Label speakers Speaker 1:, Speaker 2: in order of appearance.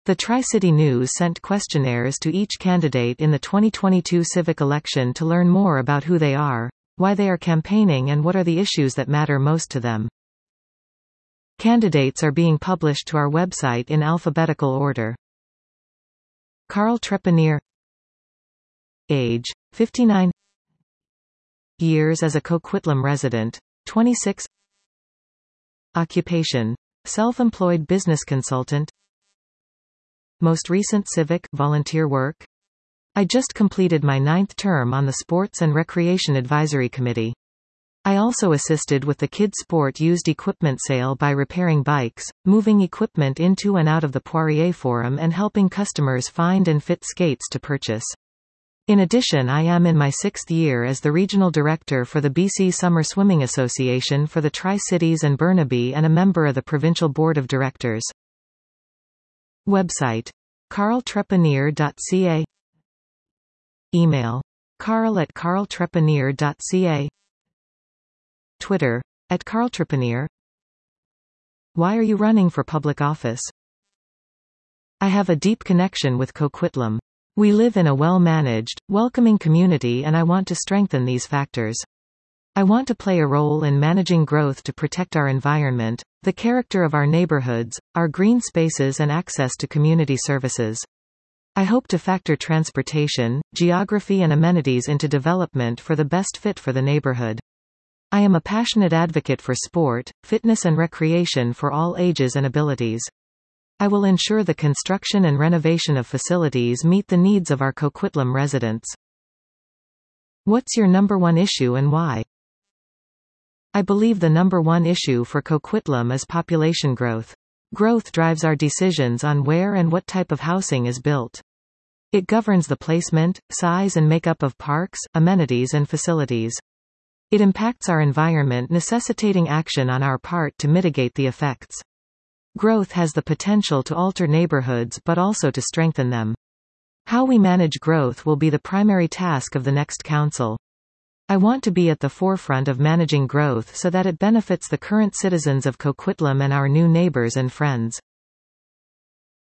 Speaker 1: The Tri-City News sent questionnaires to each candidate in the 2022 civic election to learn more about who they are, why they are campaigning and what are the issues that matter most to them. Candidates are being published to our website in alphabetical order. Carl Trepanier. Age, 59. Years as a Coquitlam resident, 26. Occupation, self-employed business consultant. Most recent civic, volunteer work. I just completed my 9th term on the Sports and Recreation Advisory Committee. I also assisted with the Kids Sport used equipment sale by repairing bikes, moving equipment into and out of the Poirier Forum and helping customers find and fit skates to purchase. In addition, I am in my 6th year as the Regional Director for the BC Summer Swimming Association for the Tri-Cities and Burnaby and a member of the Provincial Board of Directors. Website: carltrepanier.ca. Email: carl@carltrepanier.ca. Twitter: @carltrepanier. Why are you running for public office? I have a deep connection with Coquitlam. We live in a well-managed, welcoming community and I want to strengthen these factors. I want to play a role in managing growth to protect our environment, the character of our neighborhoods, our green spaces and access to community services. I hope to factor transportation, geography and amenities into development for the best fit for the neighborhood. I am a passionate advocate for sport, fitness and recreation for all ages and abilities. I will ensure the construction and renovation of facilities meet the needs of our Coquitlam residents. What's your number one issue and why? I believe the number one issue for Coquitlam is population growth. Growth drives our decisions on where and what type of housing is built. It governs the placement, size and makeup of parks, amenities and facilities. It impacts our environment, necessitating action on our part to mitigate the effects. Growth has the potential to alter neighborhoods but also to strengthen them. How we manage growth will be the primary task of the next council. I want to be at the forefront of managing growth so that it benefits the current citizens of Coquitlam and our new neighbors and friends.